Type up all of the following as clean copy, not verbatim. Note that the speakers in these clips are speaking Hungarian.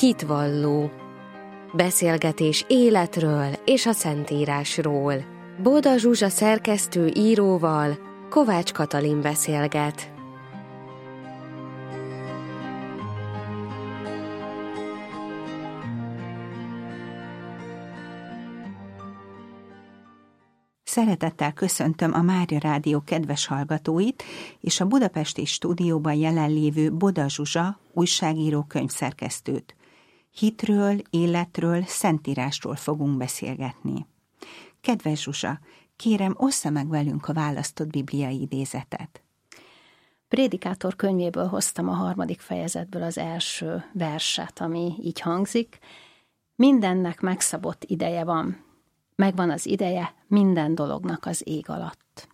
Hitvalló. Beszélgetés életről és a Szentírásról. Boda Zsuzsa szerkesztő íróval Kovács Katalin beszélget. Szeretettel köszöntöm a Mária Rádió kedves hallgatóit, és a budapesti stúdióban jelenlévő Boda Zsuzsa, újságíró, könyvszerkesztőt. Hitről, életről, Szentírásról fogunk beszélgetni. Kedves Zsuzsa, kérem, ossza meg velünk a választott bibliai idézetet. Prédikátor könyvéből hoztam a 3. fejezetből az első verset, ami így hangzik. Mindennek megszabott ideje van. Megvan az ideje minden dolognak az ég alatt.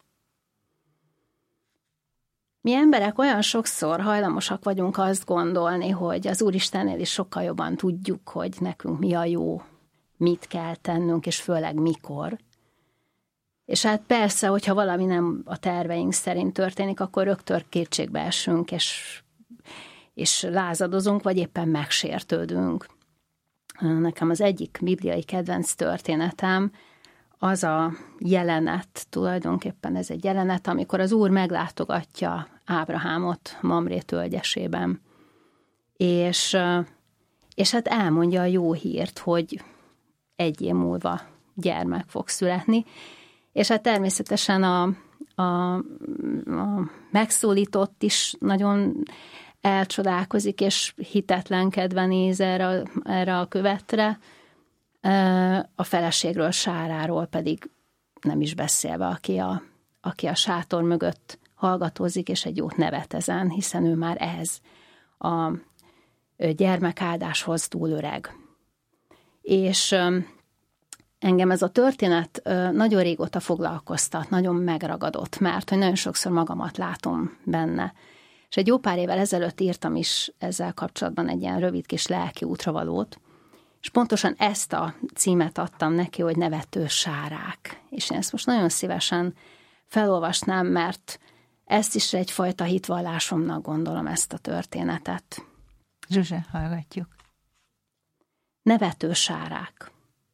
Mi emberek olyan sokszor hajlamosak vagyunk azt gondolni, hogy az Úristennél is sokkal jobban tudjuk, hogy nekünk mi a jó, mit kell tennünk, és főleg mikor. És hát persze, hogyha valami nem a terveink szerint történik, akkor rögtön kétségbe esünk, és lázadozunk, vagy éppen megsértődünk. Nekem az egyik bibliai kedvenc történetem az a jelenet, tulajdonképpen ez egy jelenet, amikor az Úr meglátogatja Ábrahámot Mamré tölgyesében, és hát elmondja a jó hírt, hogy 1 év múlva gyermek fog születni, és hát természetesen a megszólított is nagyon elcsodálkozik, és hitetlenkedve néz erre a követre, a feleségről, Sáráról pedig nem is beszélve, aki a sátor mögött hallgatózik, és egy jót nevet ezen, hiszen ő már ehhez a gyermekáldáshoz túl öreg. És engem ez a történet nagyon régóta foglalkoztat, nagyon megragadott, mert hogy nagyon sokszor magamat látom benne. És egy jó pár évvel ezelőtt írtam is ezzel kapcsolatban egy ilyen rövid kis lelki útravalót, és pontosan ezt a címet adtam neki, hogy Nevető sárák. És én ezt most nagyon szívesen felolvasnám, mert ezt is egyfajta hitvallásomnak gondolom, ezt a történetet. Zsuzsa, hallgatjuk. Nevető sárák.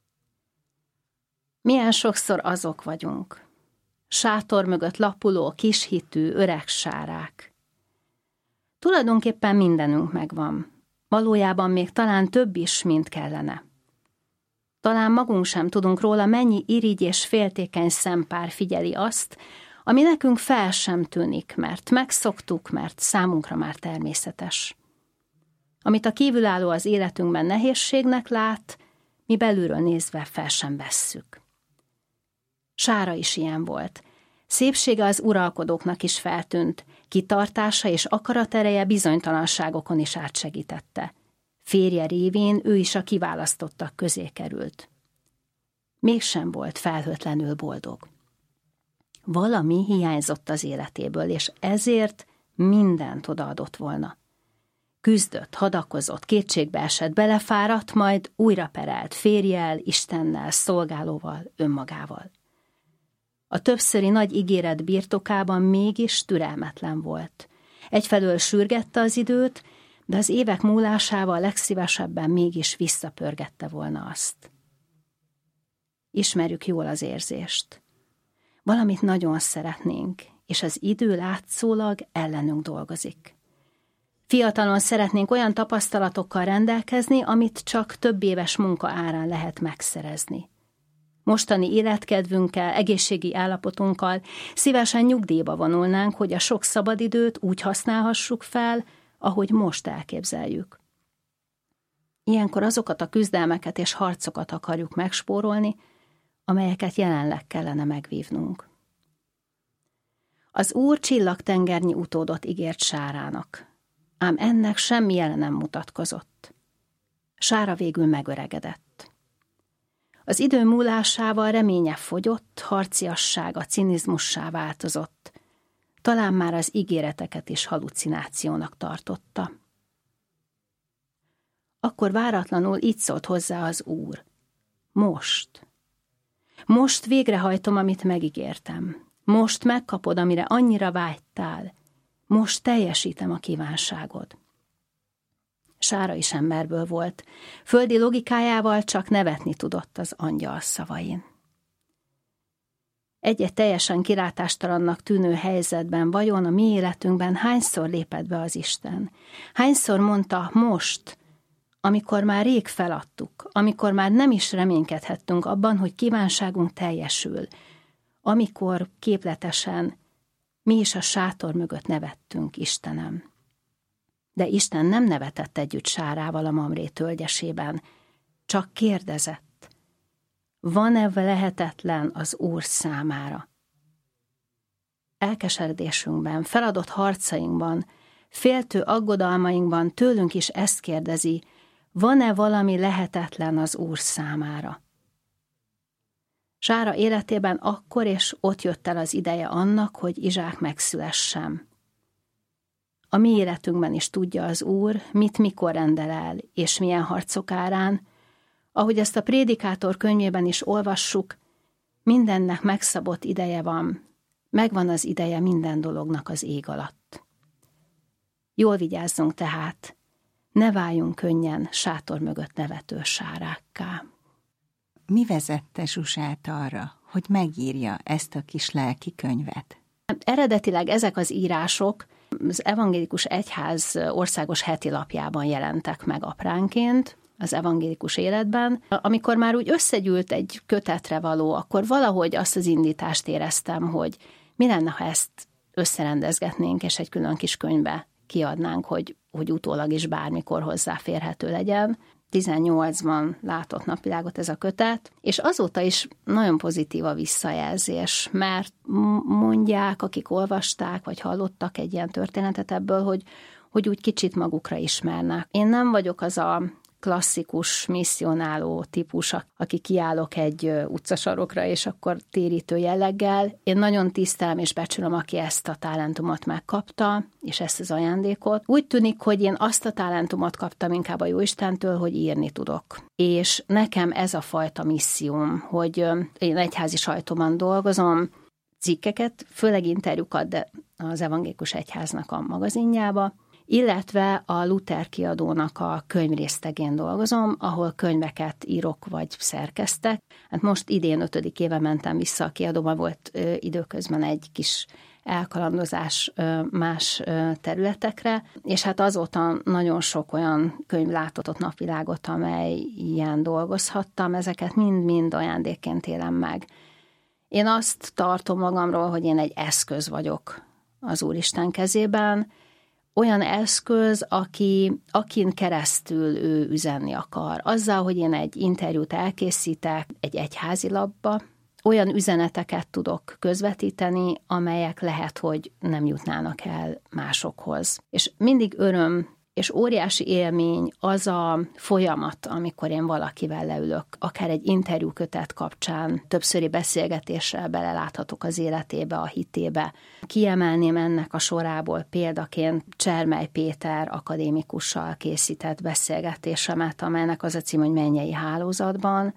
Milyen sokszor azok vagyunk. Sátor mögött lapuló, kishitű, öreg sárák. Tulajdonképpen mindenünk megvan. Valójában még talán több is, mint kellene. Talán magunk sem tudunk róla, mennyi irigy és féltékeny szempár figyeli azt, ami nekünk fel sem tűnik, mert megszoktuk, mert számunkra már természetes. Amit a kívülálló az életünkben nehézségnek lát, mi belülről nézve fel sem vesszük. Sára is ilyen volt. Szépsége az uralkodóknak is feltűnt, kitartása és akaratereje bizonytalanságokon is átsegítette. Férje révén ő is a kiválasztottak közé került. Mégsem volt felhőtlenül boldog. Valami hiányzott az életéből, és ezért mindent odaadott volna. Küzdött, hadakozott, kétségbe esett, belefáradt, majd újra perelt férjjel, Istennel, szolgálóval, önmagával. A többszöri nagy ígéret birtokában mégis türelmetlen volt. Egyfelől sürgette az időt, de az évek múlásával legszívesebben mégis visszapörgette volna azt. Ismerjük jól az érzést. Valamit nagyon szeretnénk, és az idő látszólag ellenünk dolgozik. Fiatalon szeretnénk olyan tapasztalatokkal rendelkezni, amit csak több éves munka árán lehet megszerezni. Mostani életkedvünkkel, egészségi állapotunkkal szívesen nyugdíjba vonulnánk, hogy a sok szabadidőt úgy használhassuk fel, ahogy most elképzeljük. Ilyenkor azokat a küzdelmeket és harcokat akarjuk megspórolni, amelyeket jelenleg kellene megvívnunk. Az Úr csillagtengernyi utódot ígért Sárának, ám ennek semmi jele nem mutatkozott. Sára végül megöregedett. Az idő múlásával reménye fogyott, harciassága cinizmussá változott. Talán már az ígéreteket is halucinációnak tartotta. Akkor váratlanul így szólt hozzá az Úr. Most végrehajtom, amit megígértem. Most megkapod, amire annyira vágytál. Most teljesítem a kívánságod. Sára is emberből volt. Földi logikájával csak nevetni tudott az angyal szavain. Egy-egy teljesen kilátástalannak tűnő helyzetben vajon a mi életünkben hányszor lépett be az Isten? Hányszor mondta most, amikor már rég feladtuk, amikor már nem is reménykedhettünk abban, hogy kívánságunk teljesül, amikor képletesen mi is a sátor mögött nevettünk, Istenem. De Isten nem nevetett együtt Sárával a Mamré tölgyesében, csak kérdezett, van-e lehetetlen az Úr számára? Elkeseredésünkben, feladott harcainkban, féltő aggodalmainkban tőlünk is ezt kérdezi, van-e valami lehetetlen az Úr számára? Sára életében akkor és ott jött el az ideje annak, hogy Izsák megszülessen. A mi életünkben is tudja az Úr, mit mikor rendel el, és milyen harcok árán. Ahogy ezt a Prédikátor könyvében is olvassuk, mindennek megszabott ideje van, megvan az ideje minden dolognak az ég alatt. Jól vigyázzunk tehát, ne váljunk könnyen sátor mögött nevető sárákká. Mi vezette Zsuzsát arra, hogy megírja ezt a kis lelki könyvet? Eredetileg ezek az írások az Evangélikus Egyház országos heti lapjában jelentek meg apránként, az evangélikus életben. Amikor már úgy összegyűlt egy kötetre való, akkor valahogy azt az indítást éreztem, hogy mi lenne, ha ezt összerendezgetnénk, és egy külön kis könyvbe kiadnánk, hogy utólag is bármikor hozzáférhető legyen. 18-ban látott napvilágot ez a kötet, és azóta is nagyon pozitív a visszajelzés, mert mondják, akik olvasták, vagy hallottak egy ilyen történetet ebből, hogy úgy kicsit magukra ismernek. Én nem vagyok az a klasszikus misszionáló típus, aki kiállok egy utcasarokra, és akkor térítő jelleggel. Én nagyon tisztelem és becsülöm, aki ezt a talentumot megkapta, és ezt az ajándékot. Úgy tűnik, hogy én azt a talentumot kaptam inkább a Jóistentől, hogy írni tudok. És nekem ez a fajta misszióm, hogy én egyházi sajtóban dolgozom, cikkeket, főleg interjúkat, de az Evangélikus Egyháznak a magazinjába, illetve a Luther kiadónak a könyvrésztegén dolgozom, ahol könyveket írok vagy szerkesztek. Hát most idén 5. éve mentem vissza a kiadóban, volt időközben egy kis elkalandozás más területekre, és hát azóta nagyon sok olyan könyv látott ott napvilágot, amely ilyen dolgozhattam, ezeket mind-mind ajándékként élem meg. Én azt tartom magamról, hogy én egy eszköz vagyok az Úristen kezében, olyan eszköz, akin keresztül ő üzenni akar. Azzal, hogy én egy interjút elkészítek egy egyházi lapba, olyan üzeneteket tudok közvetíteni, amelyek lehet, hogy nem jutnának el másokhoz. És mindig öröm és óriási élmény az a folyamat, amikor én valakivel leülök, akár egy interjúkötet kapcsán, többszöri beszélgetéssel beleláthatok az életébe, a hitébe. Kiemelném ennek a sorából példaként Csermely Péter akadémikussal készített beszélgetésemet, amelynek az a cím, hogy Mennyei hálózatban.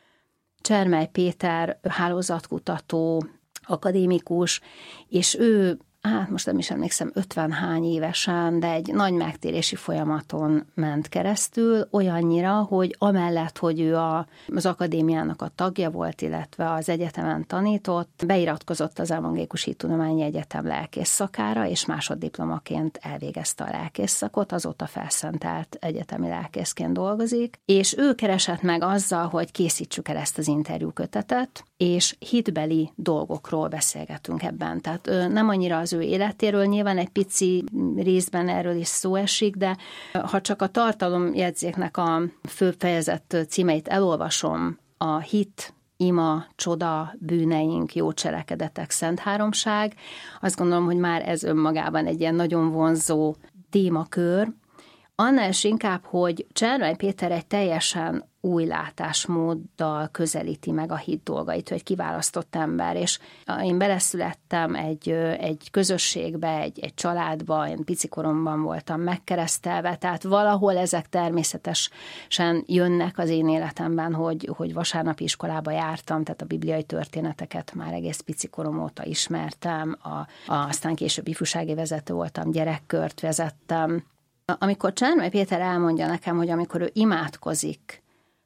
Csermely Péter hálózatkutató, akadémikus, és ő most nem is emlékszem, 50 hány évesen, de egy nagy megtérési folyamaton ment keresztül, olyannyira, hogy amellett, hogy ő az akadémiának a tagja volt, illetve az egyetemen tanított, beiratkozott az Evangélikus Hittudományi Egyetem lelkész szakára, és másoddiplomaként elvégezte a lelkész szakot, azóta felszentelt egyetemi lelkészként dolgozik, és ő keresett meg azzal, hogy készítsük el ezt az interjúkötetet, és hitbeli dolgokról beszélgetünk ebben. Tehát nem annyira az ő életéről, nyilván egy pici részben erről is szó esik, de ha csak a tartalomjegyzéknek a fő fejezet címeit elolvasom, a hit, ima, csoda, bűneink, jó cselekedetek, szent háromság, azt gondolom, hogy már ez önmagában egy ilyen nagyon vonzó témakör, annál is inkább, hogy Csermely Péter egy teljesen új látásmóddal közelíti meg a hit dolgait, hogy kiválasztott ember, és én beleszülettem egy közösségbe, egy családba, én picikoromban voltam megkeresztelve, tehát valahol ezek természetesen jönnek az én életemben, hogy vasárnapi iskolába jártam, tehát a bibliai történeteket már egész picikorom óta ismertem, aztán később ifjúsági vezető voltam, gyerekkört vezettem, Amikor Csermely Péter elmondja nekem, hogy amikor ő imádkozik,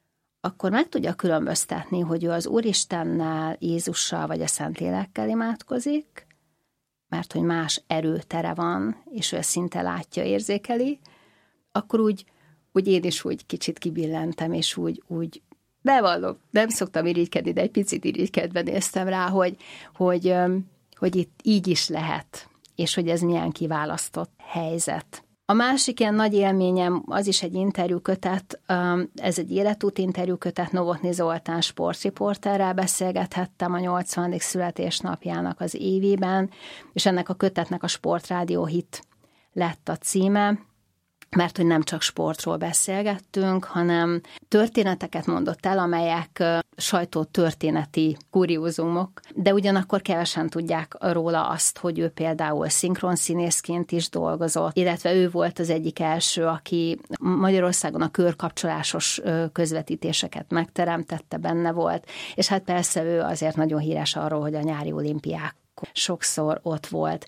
akkor meg tudja különböztetni, hogy ő az Úristennel, Jézussal vagy a Szentlélekkel imádkozik, mert hogy más erőtere van, és ő ezt szinte látja, érzékeli, akkor úgy én is úgy kicsit kibillentem, és úgy bevallom, nem szoktam irigykedni, de egy picit irigykedve néztem rá, hogy itt így is lehet, és hogy ez milyen kiválasztott helyzet. A másik ilyen nagy élményem, az is egy interjúkötet, ez egy életút interjúkötet, Novotny Zoltán sportriporterrel beszélgethettem a 80. születésnapjának az évében, és ennek a kötetnek a Sportrádió Hit lett a címe, mert hogy nem csak sportról beszélgettünk, hanem történeteket mondott el, amelyek sajtótörténeti kuriózumok, de ugyanakkor kevesen tudják róla azt, hogy ő például szinkronszínészként is dolgozott, illetve ő volt az egyik első, aki Magyarországon a körkapcsolásos közvetítéseket megteremtette, benne volt, és hát persze ő azért nagyon híres arról, hogy a nyári olimpiák sokszor ott volt.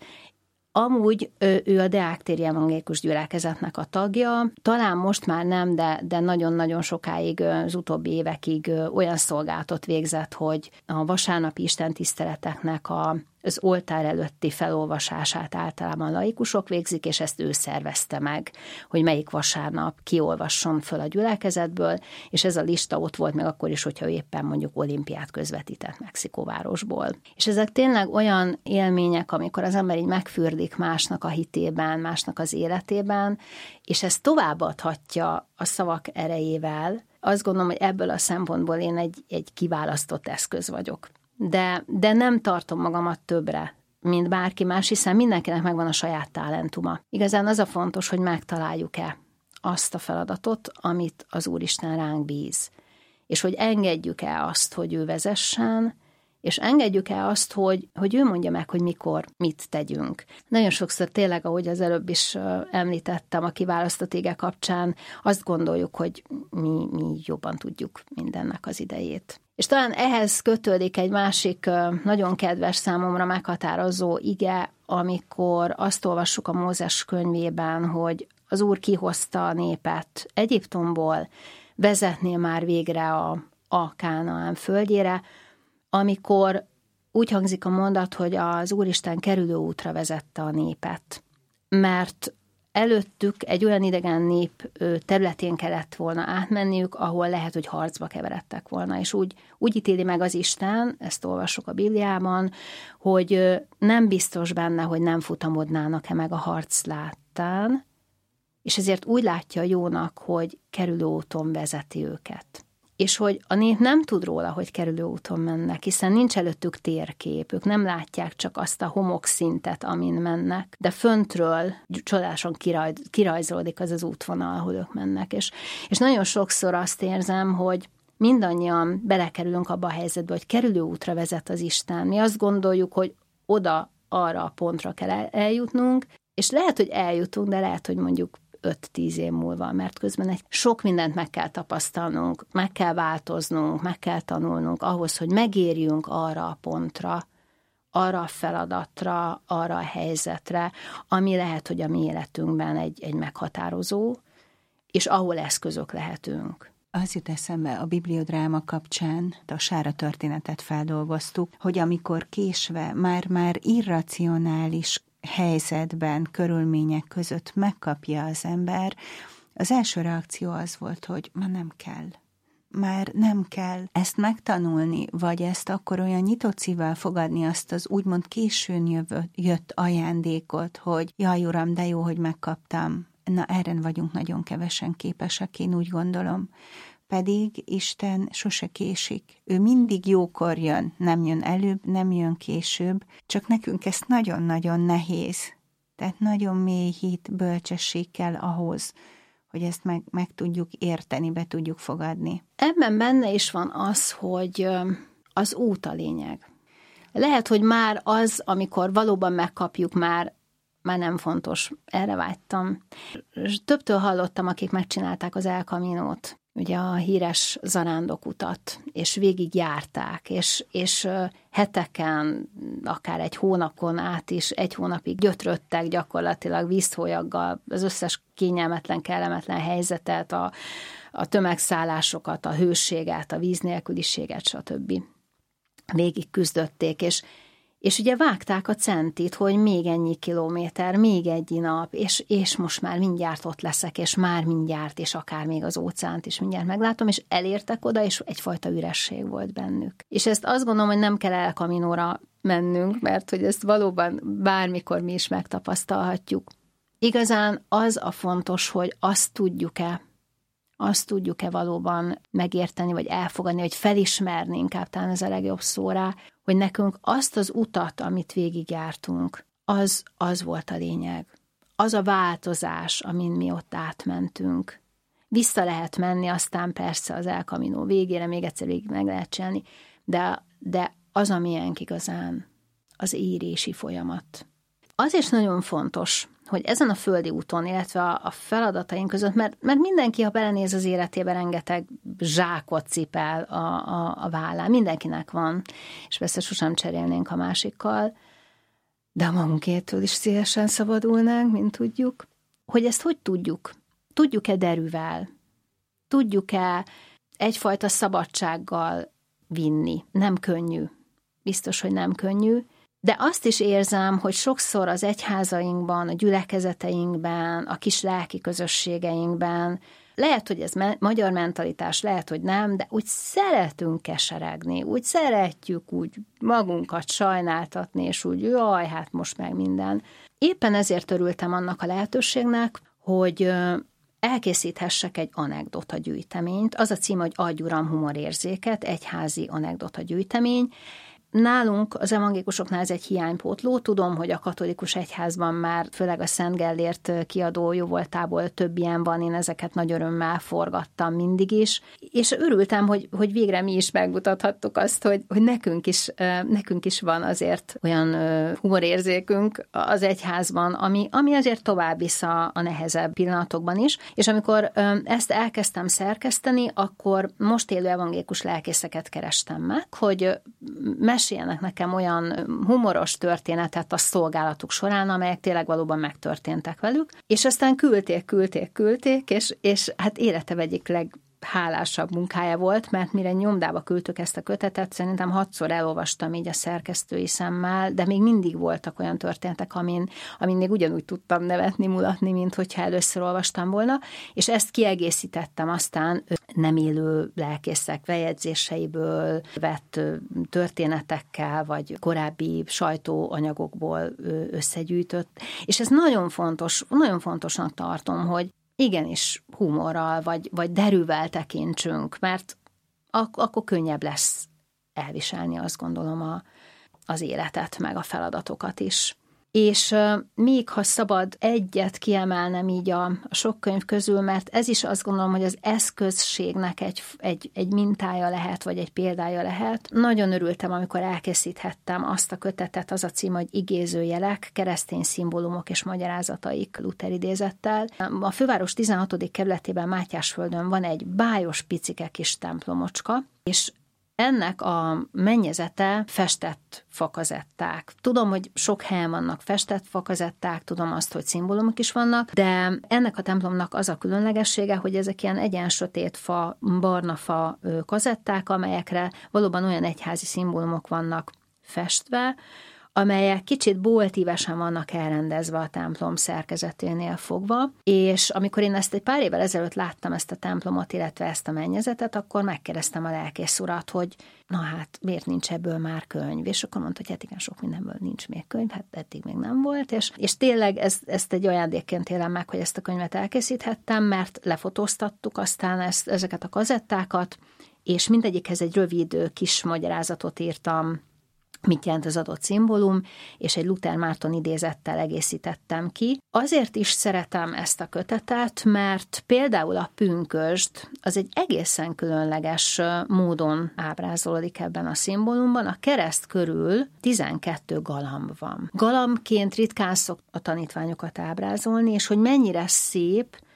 Amúgy ő a Deák téri evangélikus gyülekezetnek a tagja, talán most már nem, de nagyon-nagyon sokáig, az utóbbi évekig olyan szolgálatot végzett, hogy a vasárnapi istentiszteleteknek az oltár előtti felolvasását általában laikusok végzik, és ezt ő szervezte meg, hogy melyik vasárnap kiolvasson föl a gyülekezetből, és ez a lista ott volt meg akkor is, hogyha ő éppen mondjuk olimpiát közvetített Mexikóvárosból. És ezek tényleg olyan élmények, amikor az ember így megfürdik másnak a hitében, másnak az életében, és ezt továbbadhatja a szavak erejével. Azt gondolom, hogy ebből a szempontból én egy kiválasztott eszköz vagyok. De nem tartom magamat többre, mint bárki más, hiszen mindenkinek megvan a saját talentuma. Igazán az a fontos, hogy megtaláljuk-e azt a feladatot, amit az Úristen ránk bíz. És hogy engedjük-e azt, hogy ő vezessen, és engedjük-e azt, hogy ő mondja meg, hogy mikor mit tegyünk. Nagyon sokszor tényleg, ahogy az előbb is említettem a kiválasztott ége kapcsán, azt gondoljuk, hogy mi jobban tudjuk mindennek az idejét. És talán ehhez kötődik egy másik nagyon kedves számomra meghatározó ige, amikor azt olvassuk a Mózes könyvében, hogy az Úr kihozta a népet Egyiptomból, vezetné már végre a Kánaán földjére, amikor úgy hangzik a mondat, hogy az Úristen kerülőútra vezette a népet, mert előttük egy olyan idegen nép területén kellett volna átmenniük, ahol lehet, hogy harcba keveredtek volna, és úgy ítéli meg az Isten, ezt olvassuk a Bibliában, hogy nem biztos benne, hogy nem futamodnának-e meg a harc láttán, és ezért úgy látja jónak, hogy kerülőúton vezeti őket. És hogy a nép nem tud róla, hogy kerülőúton mennek, hiszen nincs előttük térkép, ők nem látják csak azt a homokszintet, amin mennek, de föntről csodálasan kirajzolódik az útvonal, ahol ők mennek. És nagyon sokszor azt érzem, hogy mindannyian belekerülünk abba a helyzetbe, hogy kerülőútra vezet az Isten. Mi azt gondoljuk, hogy oda, arra a pontra kell eljutnunk, és lehet, hogy eljutunk, de lehet, hogy mondjuk 5-10 év múlva, mert közben sok mindent meg kell tapasztalnunk, meg kell változnunk, meg kell tanulnunk ahhoz, hogy megérjünk arra a pontra, arra a feladatra, arra a helyzetre, ami lehet, hogy a mi életünkben egy meghatározó, és ahol eszközök lehetünk. Az jut eszembe a bibliodráma kapcsán, a Sára történetet feldolgoztuk, hogy amikor késve már irracionális helyzetben, körülmények között megkapja az ember, az első reakció az volt, hogy már nem kell ezt megtanulni, vagy ezt akkor olyan nyitott szívvel fogadni, azt az úgymond későn jött ajándékot, hogy jaj, Uram, de jó, hogy megkaptam. Na, erre vagyunk nagyon kevesen képesek, én úgy gondolom. Pedig Isten sose késik. Ő mindig jókor jön, nem jön előbb, nem jön később, csak nekünk ez nagyon-nagyon nehéz. Tehát nagyon mély hit, bölcsesség kell ahhoz, hogy ezt meg tudjuk érteni, be tudjuk fogadni. Ebben benne is van az, hogy az út a lényeg. Lehet, hogy már az, amikor valóban megkapjuk, már nem fontos. Erre vágytam. Többtől hallottam, akik megcsinálták az El Caminót. ugye a híres zarándokutat, és végigjárták, és heteken, akár egy hónapon át is, egy hónapig gyötröttek gyakorlatilag vízhólyaggal az összes kényelmetlen, kellemetlen helyzetet, a tömegszállásokat, a hőséget, a víz nélküliséget, stb. Végig küzdötték, és ugye vágták a centit, hogy még ennyi kilométer, még egy nap, és most már mindjárt ott leszek, és már mindjárt, és akár még az óceánt is mindjárt meglátom, és elértek oda, és egyfajta üresség volt bennük. És ezt azt gondolom, hogy nem kell El Caminóra mennünk, mert hogy ezt valóban bármikor mi is megtapasztalhatjuk. Igazán az a fontos, hogy azt tudjuk-e valóban megérteni, vagy elfogadni, vagy felismerni, inkább talán ez a legjobb szó rá, hogy nekünk azt az utat, amit végigjártunk, az volt a lényeg. Az a változás, amin mi ott átmentünk. Vissza lehet menni, aztán persze az El Camino végére még egyszer végig meg lehet csinálni, de az a miénk igazán, az érési folyamat. Az is nagyon fontos, hogy ezen a földi úton, illetve a feladataink között, mert mindenki, ha belenéz az életébe, rengeteg zsákot cipel a vállán. Mindenkinek van, és persze sosem cserélnénk a másikkal, de a magunkétől is szívesen szabadulnánk, mint tudjuk. Hogy ezt hogy tudjuk? Tudjuk-e derűvel? Tudjuk-e egyfajta szabadsággal vinni? Nem könnyű. Biztos, hogy nem könnyű. De azt is érzem, hogy sokszor az egyházainkban, a gyülekezeteinkben, a kis lelki közösségeinkben, lehet, hogy ez magyar mentalitás, lehet, hogy nem, de úgy szeretünk keseregni, úgy szeretjük úgy magunkat sajnáltatni, és úgy jaj, hát most meg minden. Éppen ezért örültem annak a lehetőségnek, hogy elkészíthessek egy anekdota gyűjteményt. Az a cím, hogy Adj Uram humorérzéket, egyházi anekdota gyűjtemény. Nálunk, az evangélikusoknál ez egy hiánypótló. Tudom, hogy a katolikus egyházban már, főleg a Szent Gellért kiadó jóvoltából több ilyen van, én ezeket nagy örömmel forgattam mindig is, és örültem, hogy végre mi is megmutathattuk azt, hogy nekünk is van azért olyan humorérzékünk az egyházban, ami azért tovább visz a nehezebb pillanatokban is, és amikor ezt elkezdtem szerkeszteni, akkor most élő evangélikus lelkészeket kerestem meg, hogy meséljenek nekem olyan humoros történetet a szolgálatuk során, amelyek tényleg valóban megtörténtek velük, és aztán küldték, és hát életem egyik leghálásabb munkája volt, mert mire nyomdába küldtük ezt a kötetet, szerintem 6-szor elolvastam így a szerkesztői szemmel, de még mindig voltak olyan történetek, amin még ugyanúgy tudtam nevetni, mulatni, mint hogyha először olvastam volna, és ezt kiegészítettem aztán nem élő lelkészek bejegyzéseiből vett történetekkel, vagy korábbi sajtóanyagokból összegyűjtött, és ez nagyon fontosnak tartom, hogy igenis humorral, vagy derűvel tekintsünk, mert akkor könnyebb lesz elviselni, azt gondolom, az életet, meg a feladatokat is. És még ha szabad egyet kiemelnem így a sok könyv közül, mert ez is azt gondolom, hogy az eszközségnek egy mintája lehet, vagy egy példája lehet. Nagyon örültem, amikor elkészíthettem azt a kötetet, az a cím, hogy Igézőjelek, keresztény szimbólumok és magyarázataik Luther idézettel. A főváros 16. kerületében Mátyásföldön van egy bájos picike kis templomocska, és ennek a mennyezete festett fakazetták. Tudom, hogy sok helyen vannak festett fakazetták, tudom azt, hogy szimbólumok is vannak, de ennek a templomnak az a különlegessége, hogy ezek ilyen egyen-sötét fa, barna fa kazetták, amelyekre valóban olyan egyházi szimbólumok vannak festve, amelyek kicsit boltívesen vannak elrendezve a templom szerkezeténél fogva, és amikor én ezt egy pár évvel ezelőtt láttam ezt a templomot, illetve ezt a mennyezetet, akkor megkérdeztem a lelkész urat, hogy na hát, miért nincs ebből már könyv? És akkor mondta, hogy hát igen, sok mindenből nincs még könyv, hát eddig még nem volt, és tényleg ezt egy ajándékként élem meg, hogy ezt a könyvet elkészíthettem, mert lefotóztattuk aztán ezeket a kazettákat, és mindegyikhez egy rövid kis magyarázatot írtam, mit jelent az adott szimbólum, és egy Luther Márton idézettel egészítettem ki. Azért is szeretem ezt a kötetet, mert például a pünkösd az egy egészen különleges módon ábrázolódik ebben a szimbólumban. A kereszt körül 12 galamb van. Galambként ritkán szok a tanítványokat ábrázolni, és hogy mennyire szép,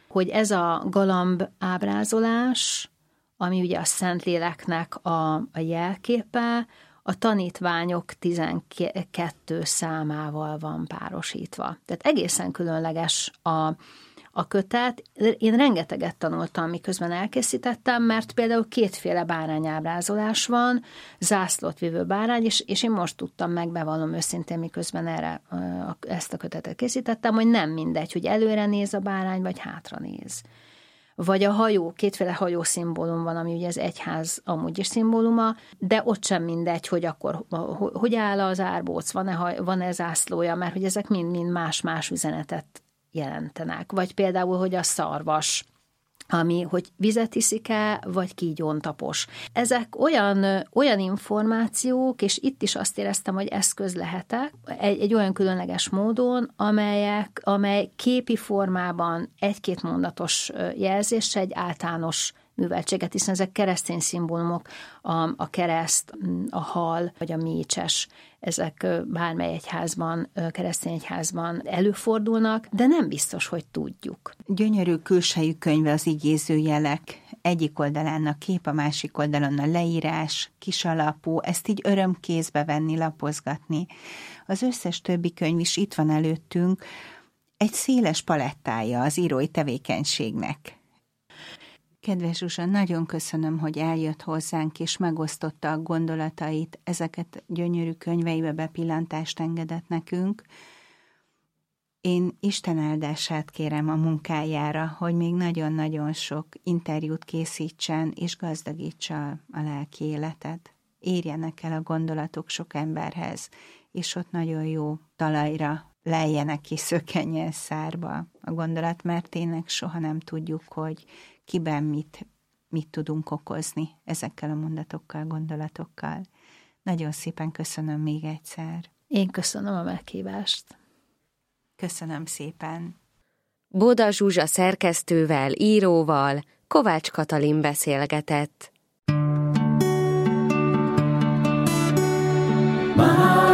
hogy ez a galamb ábrázolás, ami ugye a Szentléleknek a jelképe, a tanítványok 12 számával van párosítva. Tehát egészen különleges a kötet. Én rengeteget tanultam, miközben elkészítettem, mert például kétféle bárányábrázolás van, zászlót vívő bárány, és én most tudtam meg, bevallom őszintén, miközben ezt a kötetet készítettem, hogy nem mindegy, hogy előre néz a bárány, vagy hátra néz. Vagy a hajó, kétféle hajó szimbólum van, ami ugye az egyház amúgy is szimbóluma, de ott sem mindegy, hogy akkor hogy áll az árbóc, van-e zászlója, mert hogy ezek mind mind üzenetet jelentenek. Vagy például, hogy a szarvas, ami, hogy vizet iszik-e, vagy kígyón tapos. Ezek olyan információk, és itt is azt éreztem, hogy eszköz lehetek, egy olyan különleges módon, amely képi formában egy-két mondatos jelzéssel egy általános műveltséget, hiszen ezek keresztény szimbólumok, a kereszt, a hal, vagy a mécses, ezek bármely egyházban, keresztény egyházban előfordulnak, de nem biztos, hogy tudjuk. Gyönyörű külsejű könyve az igézőjelek. Egyik oldalán a kép, a másik oldalon a leírás, kisalapú, ezt így örömkézbe venni, lapozgatni. Az összes többi könyv is itt van előttünk, egy széles palettája az írói tevékenységnek. Kedves Zsuzsa, nagyon köszönöm, hogy eljött hozzánk, és megosztotta a gondolatait, ezeket gyönyörű könyveibe bepillantást engedett nekünk. Én Isten áldását kérem a munkájára, hogy még nagyon-nagyon sok interjút készítsen, és gazdagítsa a lelki életet. Érjenek el a gondolatok sok emberhez, és ott nagyon jó talajra lejjenek ki, szökkenjen szárba a gondolat, mert tényleg soha nem tudjuk, hogy kiben mit tudunk okozni ezekkel a mondatokkal, gondolatokkal. Nagyon szépen köszönöm még egyszer. Én köszönöm a meghívást. Köszönöm szépen. Boda Zsuzsa szerkesztővel, íróval Kovács Katalin beszélgetett.